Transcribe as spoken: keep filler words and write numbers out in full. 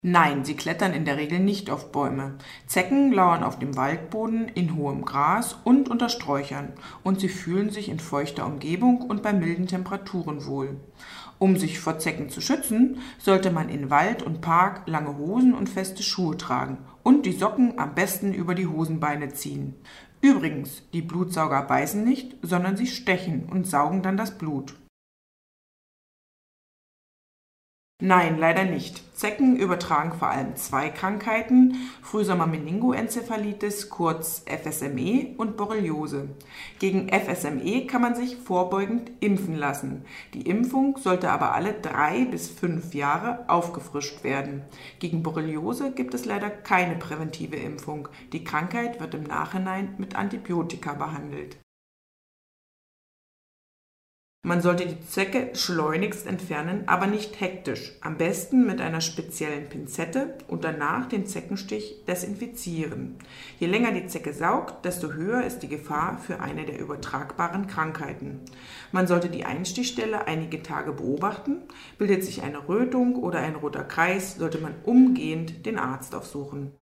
Nein, sie klettern in der Regel nicht auf Bäume. Zecken lauern auf dem Waldboden, in hohem Gras und unter Sträuchern und sie fühlen sich in feuchter Umgebung und bei milden Temperaturen wohl. Um sich vor Zecken zu schützen, sollte man in Wald und Park lange Hosen und feste Schuhe tragen und die Socken am besten über die Hosenbeine ziehen. Übrigens, die Blutsauger beißen nicht, sondern sie stechen und saugen dann das Blut. Nein, leider nicht. Zecken übertragen vor allem zwei Krankheiten, Frühsommer-Meningoenzephalitis, kurz F S M E, und Borreliose. Gegen F S M E kann man sich vorbeugend impfen lassen. Die Impfung sollte aber alle drei bis fünf Jahre aufgefrischt werden. Gegen Borreliose gibt es leider keine präventive Impfung. Die Krankheit wird im Nachhinein mit Antibiotika behandelt. Man sollte die Zecke schleunigst entfernen, aber nicht hektisch. Am besten mit einer speziellen Pinzette und danach den Zeckenstich desinfizieren. Je länger die Zecke saugt, desto höher ist die Gefahr für eine der übertragbaren Krankheiten. Man sollte die Einstichstelle einige Tage beobachten. Bildet sich eine Rötung oder ein roter Kreis, sollte man umgehend den Arzt aufsuchen.